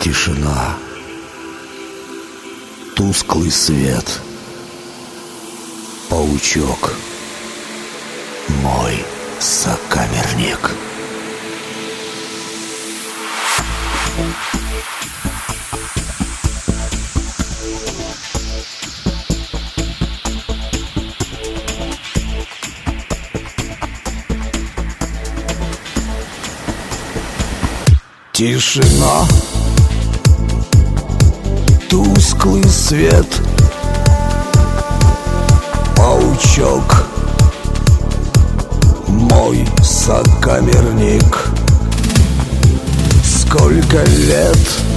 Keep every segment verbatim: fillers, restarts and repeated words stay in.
Тишина, тусклый свет, паучок, мой сокамерник. Тишина, тусклый свет, паучок, мой сокамерник. Сколько лет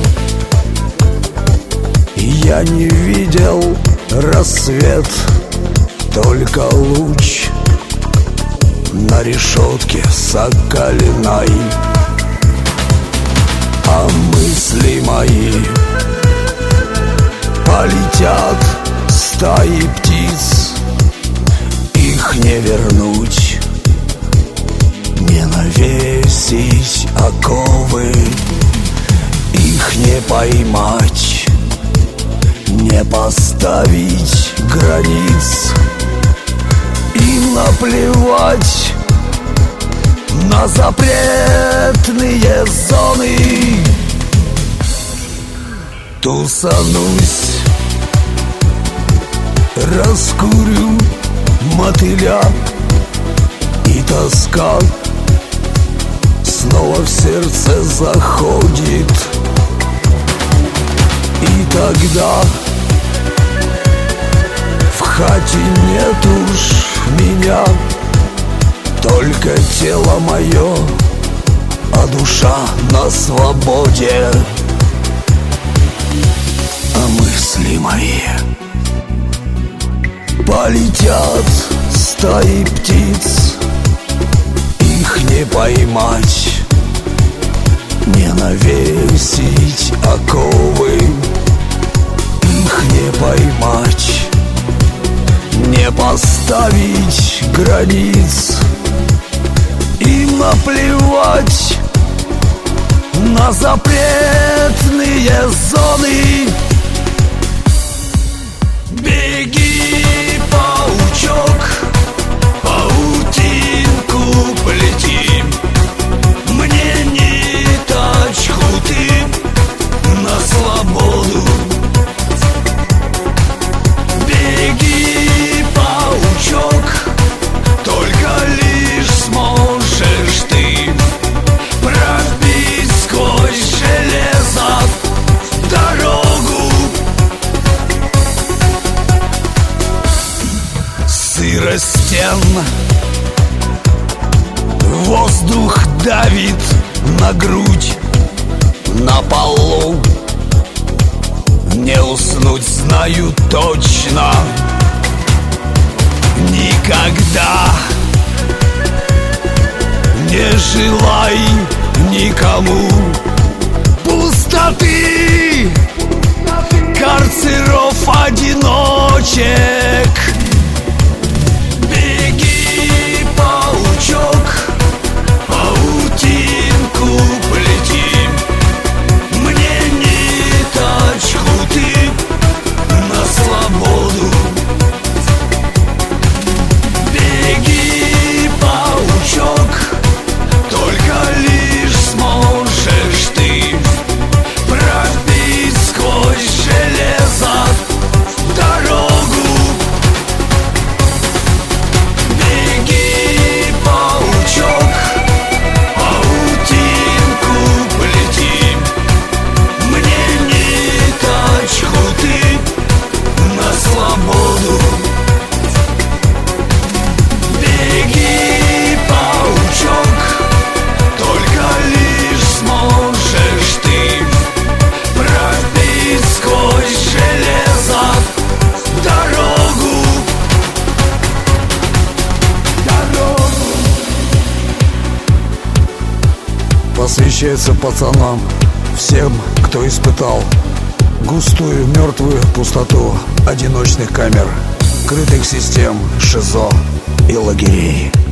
я не видел рассвет, только луч на решетке соколиной. А мысли мои полетят стаи птиц, их не вернуть, не навесить оковы, их не поймать, не поставить границ. Им наплевать на запретные зоны. Тусанусь, раскурю мотыля, и тоска снова в сердце заходит. И тогда в хате нет уж меня, только тело мое, а душа на свободе. А мысли мои полетят стаи птиц, их не поймать, не навесить оковы, их не поймать, не поставить границ. Им наплевать на запретные зоны. Беги, паучок, паутинку плети, мне ниточку ты на свободу. Беги, паучок, только лишь сможешь ты пробить сквозь железо дорогу. Сырость стен, воздух давит на грудь, на полу не уснуть, знаю точно. Никогда не желай никому пустоты, карцеров одиночек. Беги, паучок, паутинку плети, мне ниточку ты на свободу. Беги, паучок, только лишь сможешь ты пробить сквозь железо дорогу. Беги, паучок, паутинку плети, мне ниточку ты на свободу. Беги, паучок, только лишь сможешь ты пробить сквозь железо дорогу. Дорогу. Посвящается пацанам, всем, кто испытал густую мертвую пустоту одиночных камер, крытых систем, ШИЗО и лагерей.